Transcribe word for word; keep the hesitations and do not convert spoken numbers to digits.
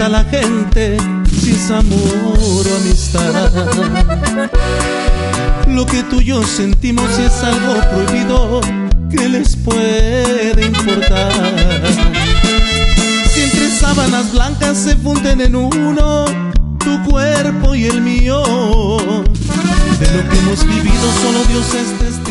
importa a la gente si es amor o amistad? Lo que tú y yo sentimos si es algo prohibido, ¿qué les puede importar? Si entre sábanas blancas se funden en uno tu cuerpo y el mío, de lo que hemos vivido solo Dios es testigo.